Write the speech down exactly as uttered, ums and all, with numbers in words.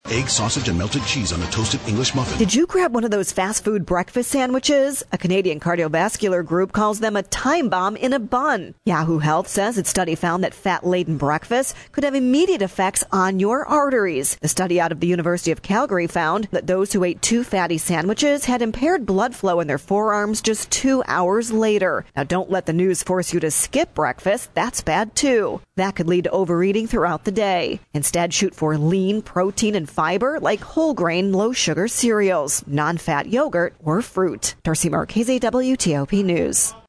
Egg, sausage, and melted cheese on a toasted English muffin. Did you grab one of those fast food breakfast sandwiches? A Canadian cardiovascular group calls them a time bomb in a bun. Yahoo Health says its study found that fat-laden breakfast could have immediate effects on your arteries. The study out of the University of Calgary found that those who ate two fatty sandwiches had impaired blood flow in their forearms just two hours later. Now, don't let the news force you to skip breakfast. That's bad, too. That could lead to overeating throughout the day. Instead, shoot for lean protein and fiber like whole grain, low sugar cereals, non-fat yogurt, or fruit. Darcy Marchese, W T O P News.